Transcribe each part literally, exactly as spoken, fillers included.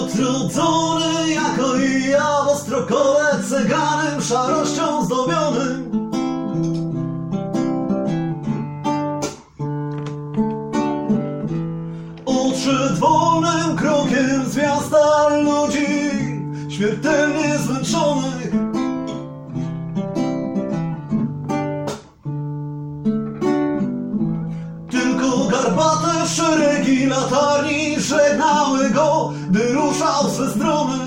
Utrudzony jako i ja, w Ostrokole cyganem szarością zdobionym. Odszedł wolnym krokiem z miasta ludzi śmiertelnie zmęczonych. Tylko garbate szeregi latarni żegnały go, gdy ruszał ze strony.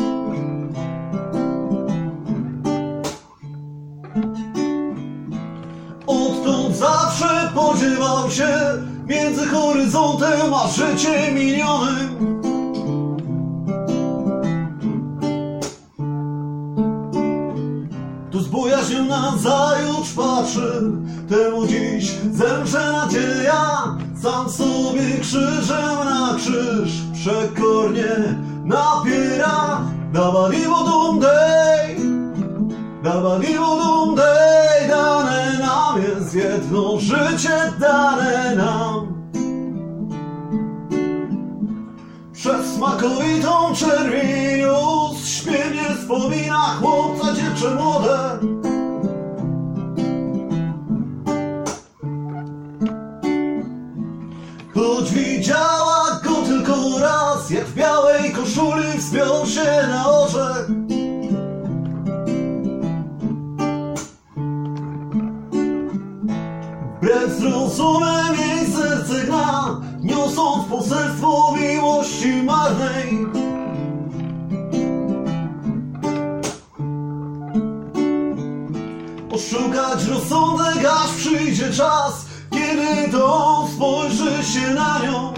Odtąd zawsze podziewał się między horyzontem a życiem minionym. Tu z bojaźnią nazajutrz patrzy, temu dziś zemrze nadzieja. Sam sobie krzyżem na krzyż przekornie napiera. Dabadibu dum dej, dabadibu dum dej. Dane nam jest jedno życie, dane nam. Przez smakowitą czerwienius śpiewnie wspomina chłopca, dziewczę młode. Choć widziała go tylko raz, jak w białej koszuli wspiął się na orzech. Wbrew zrozumem jej serce gna, niosąc poselstwo miłości marnej. Oszukać rozsądek, aż przyjdzie czas, kiedy to on spojrzy się na nią.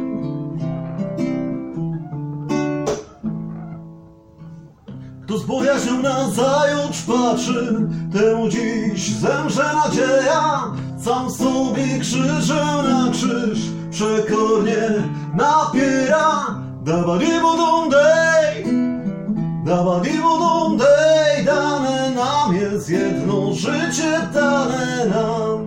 Kto z bojaźnią nazajutrz patrzy, temu dziś zemrze nadzieja. Sam sobie krzyżem na krzyż przekornie napiera. Dabadibu dum dej, dabadibu dum dej. Dane nam jest jedno życie, dane nam.